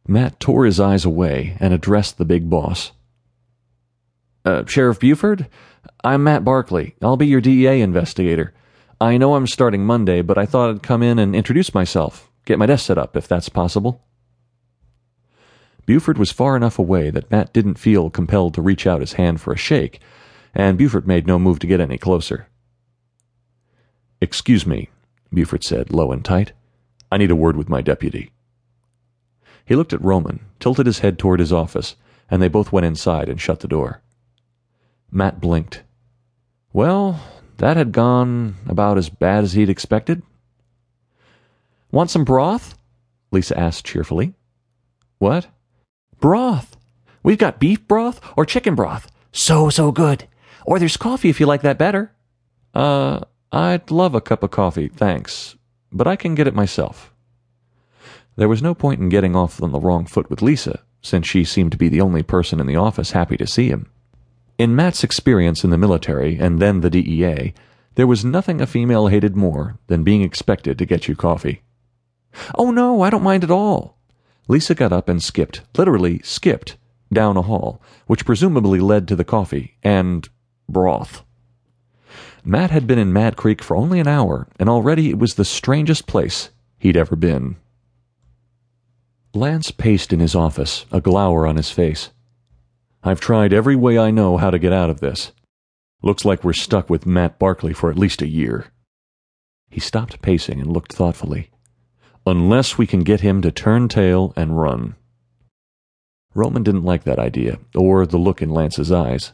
Matt tore his eyes away and addressed the big boss. Sheriff Buford? I'm Matt Barkley. I'll be your DEA investigator. I know I'm starting Monday, but I thought I'd come in and introduce myself, get my desk set up, if that's possible. Buford was far enough away that Matt didn't feel compelled to reach out his hand for a shake, and Buford made no move to get any closer. "Excuse me," Buford said, low and tight. "I need a word with my deputy." He looked at Roman, tilted his head toward his office, and they both went inside and shut the door. Matt blinked. Well, that had gone about as bad as he'd expected. "Want some broth?" Lisa asked cheerfully. "What?" "Broth. We've got beef broth or chicken broth. So good. Or there's coffee if you like that better." I'd love a cup of coffee, thanks, but I can get it myself." There was no point in getting off on the wrong foot with Lisa, since she seemed to be the only person in the office happy to see him. In Matt's experience in the military and then the DEA, there was nothing a female hated more than being expected to get you coffee. "Oh no, I don't mind at all." Lisa got up and skipped, literally skipped, down a hall, which presumably led to the coffee and broth. Matt had been in Mad Creek for only an hour, and already it was the strangest place he'd ever been. Lance paced in his office, a glower on his face. "I've tried every way I know how to get out of this. Looks like we're stuck with Matt Barkley for at least a year." He stopped pacing and looked thoughtfully. "Unless we can get him to turn tail and run." Roman didn't like that idea, or the look in Lance's eyes.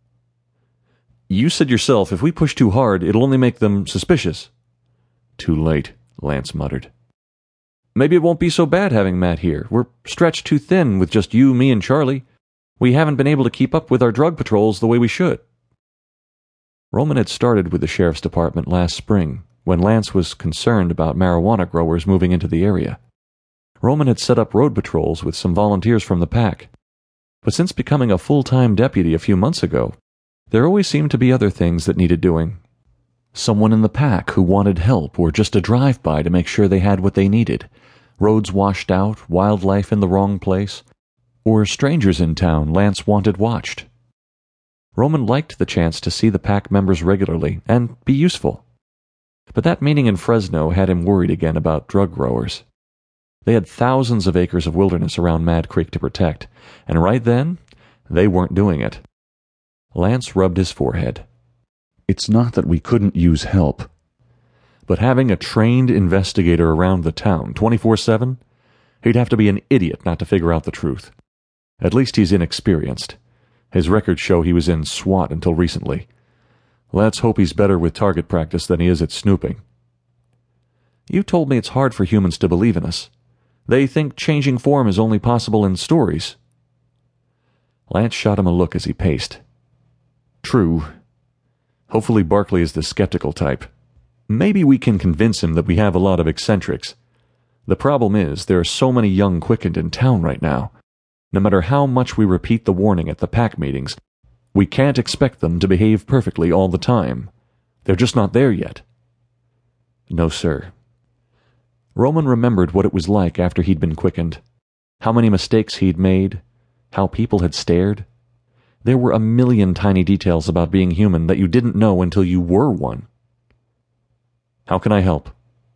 "You said yourself if we push too hard, it'll only make them suspicious." "Too late," Lance muttered. "Maybe it won't be so bad having Matt here. We're stretched too thin with just you, me, and Charlie. We haven't been able to keep up with our drug patrols the way we should." Roman had started with the sheriff's department last spring, when Lance was concerned about marijuana growers moving into the area. Roman had set up road patrols with some volunteers from the pack. But since becoming a full-time deputy a few months ago, there always seemed to be other things that needed doing. Someone in the pack who wanted help, or just a drive-by to make sure they had what they needed. Roads washed out, wildlife in the wrong place, or strangers in town Lance wanted watched. Roman liked the chance to see the pack members regularly and be useful. But that meeting in Fresno had him worried again about drug growers. They had thousands of acres of wilderness around Mad Creek to protect, and right then, they weren't doing it. Lance rubbed his forehead. "It's not that we couldn't use help. But having a trained investigator around the town 24/7, he'd have to be an idiot not to figure out the truth. At least he's inexperienced. His records show he was in SWAT until recently. Let's hope he's better with target practice than he is at snooping." "You told me it's hard for humans to believe in us. They think changing form is only possible in stories." Lance shot him a look as he paced. "True. Hopefully Barkley is the skeptical type. Maybe we can convince him that we have a lot of eccentrics. The problem is there are so many young quickened in town right now. No matter how much we repeat the warning at the pack meetings, we can't expect them to behave perfectly all the time. They're just not there yet." "No, sir." Roman remembered what it was like after he'd been quickened. How many mistakes he'd made. How people had stared. There were a million tiny details about being human that you didn't know until you were one. "How can I help?"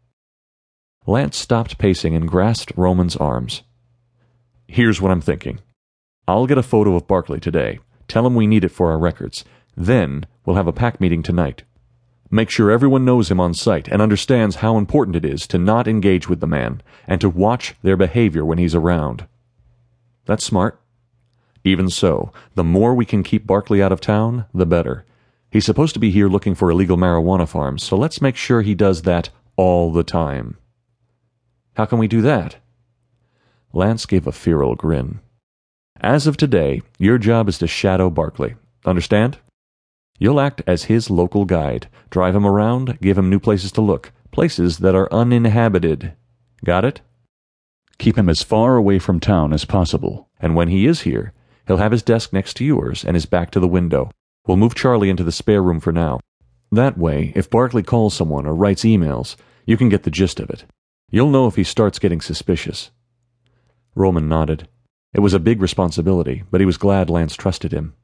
Lance stopped pacing and grasped Roman's arms. "Here's what I'm thinking. I'll get a photo of Barkley today. Tell him we need it for our records. Then we'll have a pack meeting tonight. Make sure everyone knows him on sight and understands how important it is to not engage with the man and to watch their behavior when he's around." "That's smart." "Even so, the more we can keep Barkley out of town, the better. He's supposed to be here looking for illegal marijuana farms, so let's make sure he does that all the time." "How can we do that?" Lance gave a feral grin. "As of today, your job is to shadow Barkley. Understand? You'll act as his local guide, drive him around, give him new places to look, places that are uninhabited. Got it? Keep him as far away from town as possible, and when he is here, he'll have his desk next to yours and his back to the window. We'll move Charlie into the spare room for now. That way, if Barkley calls someone or writes emails, you can get the gist of it. You'll know if he starts getting suspicious." Roman nodded. It was a big responsibility, but he was glad Lance trusted him.